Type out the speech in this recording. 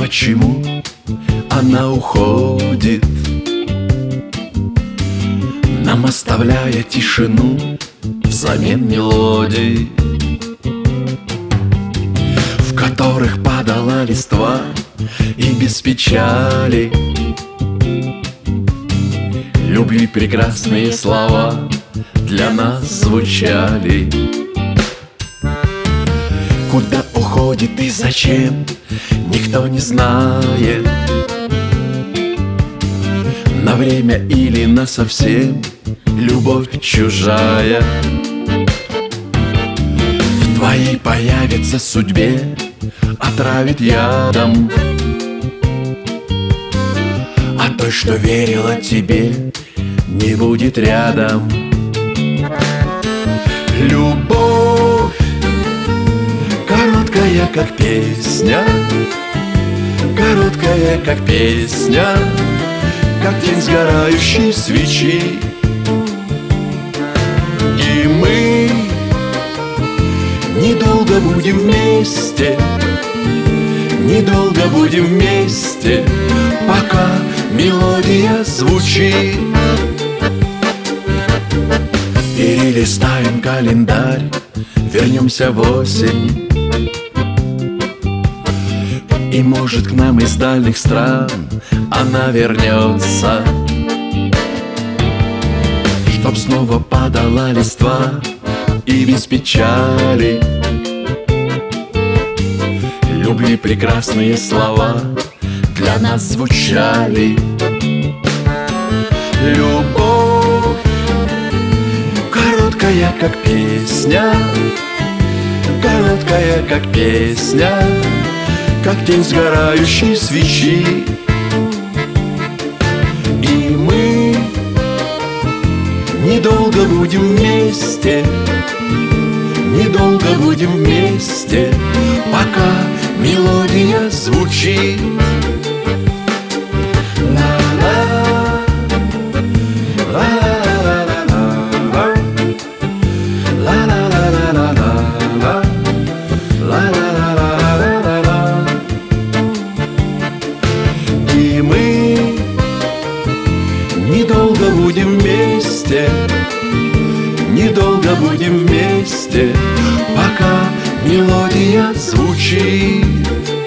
почему она уходит, нам оставляя тишину взамен мелодий, в которых падала листва и без печали любви прекрасные слова для нас звучали. Куда уходит и зачем, никто не знает. На время или насовсем любовь чужая в твоей появится судьбе, отравит ядом, а той, что верила тебе, не будет рядом. Любовь короткая, как песня, короткая, как песня, как тень сгорающей свечи. И мы недолго будем вместе, недолго будем вместе, пока мелодия звучит. Перелистаем календарь, вернемся в осень, и может к нам из дальних стран она вернется, чтоб снова падала листва и без печали любви прекрасные слова для нас звучали. Любовь короткая, как песня, короткая, как песня, как тень сгорающей свечи. И мы недолго будем вместе, недолго будем вместе, пока мелодия звучит. И мы недолго будем вместе, недолго будем вместе, пока мелодия звучит.